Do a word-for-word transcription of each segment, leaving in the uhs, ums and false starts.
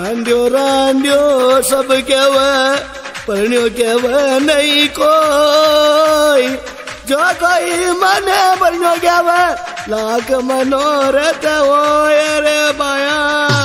रांडियो रांडियो सब केव परण्यो केव नहीं कोई जो कोई मने परण्यो केव लाख मनोरथ होय रे बाया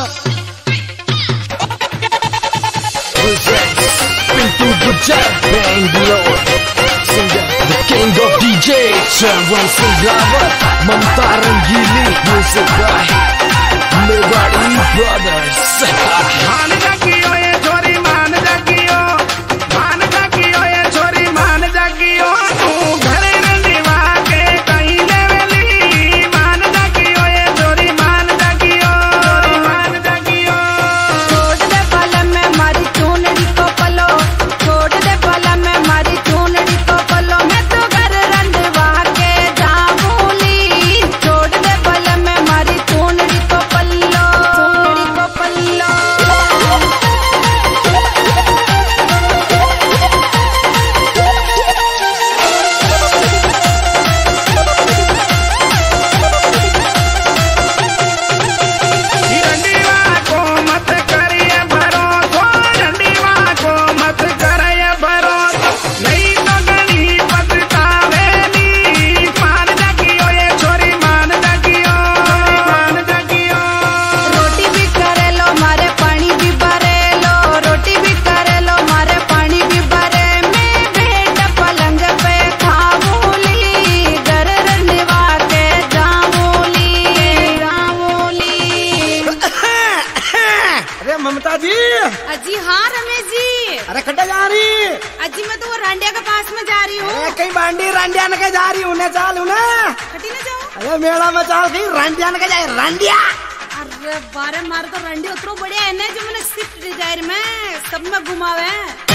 Pintu Bujang Bangalore Singer the king of D J Chawan Singrawat Mamta Rangili Music by Mewari Brothers मान जागियो ये छोरी मान जागियो मान जागियो ये छोरी मान जागियो तू घरे रंडीवा के कहीं लेवेली मान जागियो ये छोरी मान जागियो मान जागियो छोड़ दे बाला में मारी चूनड़ी को पलो छोड़ दे बाला में मारी चूनड़ी को पलो मैं तो घर रंडवा के जाऊंली छोड़ दे बाला में मारी चूनड़ी को पल्लो चूनड़ी को पल्लो रंडीवा को मत करिए भरोसा रंडीवा को मत करिए भरोसा नहीं तो गणी पछतावेली मान जागियो ये छोरी मान जागियो मान जागियो रोटी भी करे लो मारे पानी भी भरे लो रोटी भी करे लो मारे पानी भी भरे मैं बेटा पलंग पे खाऊंली घर रंडवा के जाऊंली जाऊंली अरे ममता जी अजी हाँ रमेश जी अरे कट्टा जा रही अजी मैं तो वो रांडिया के पास में जा रही हूँ अरे कहीं बांडी रांडिया न के जा रही हूँ ने चाल ना कटी ना जाओ अरे मेला में चाल कहीं रांडिया न के जाए रांडिया अरे बारे मारे तो रांडी उतरो बढ़िया है ना जो मैंने स्विफ्ट डिजायर में सब में घुमावे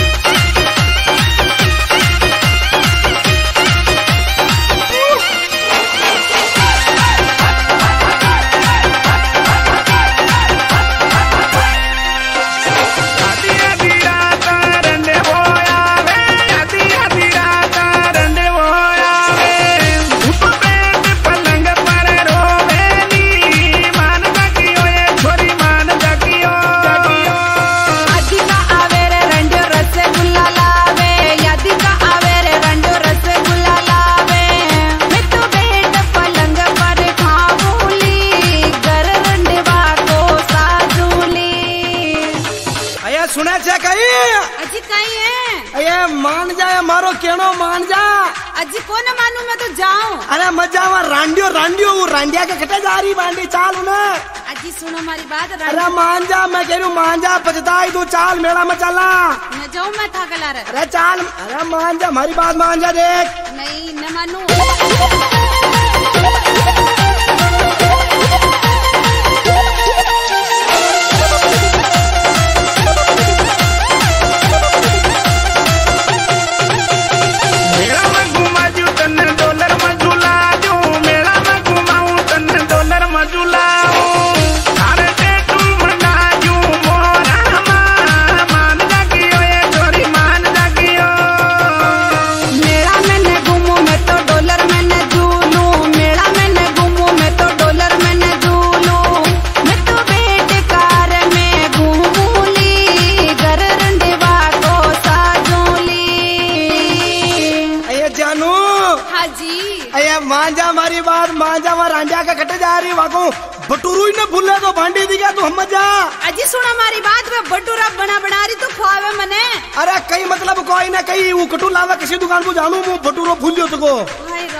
आधी आधी रात रंडे वो आवे आधी आधी रात रंडे वो आवे धूप बेड पलंग पर रोवेली मान जागियो ये छोरी मान जागियो जागियो आदि का आवे रे रंडियो रसगुल्ला लावे आदि का आवे रे रंडियो रसगुल्ला लावे मैं तो बेड पलंग पर खाऊंली घर रंडवा को साजूली अये सुने छे कहीं अजी कहीं है अये मान जाए मारो केनो मान जा अजी को न मानू मैं तो जाऊं अरे मजा वहाँ रांडियो रांडियो वो रांडिया के कटे जा रही बांडी चाल ना अजी सुनो हमारी बात अरे रांडियो मान जा मैं कह रही हूँ मान जा पछताई तू चाल मेला में चला न जाऊं मैं थकला रे अरे चाल अरे मान जा हमारी बात मान जा देख नहीं न मानू मेला में घुमा जू तन डॉलर में झूला जू मेला में घुमाऊं तन डॉलर में झूलाऊं अरे टेटू बना जू मोरा मां मान जागियो ये छोरी मान जागियो मेला में न घूमू मैं तो डॉलर में न झूलू मेला में न घूमू मैं तो डॉलर में न झूलू मैं तो बेटे कार में घूमूली घर रंडवा को साजूली अये जानू हाँ जी अये मान जा हमारी बात मान जा वहाँ रांडिया के कटे जा रही वाको बटूरू ही न भूले तो भांडी दिखा तू हम जा अजी सुनो हमारी बात में भटूरा बना बना रही तो खुआवे मने अरे कहीं मतलब कोई ना कहीं वो कटू लावा किसी दुकान को जानू वो बटूरो भूल जो तुको हाय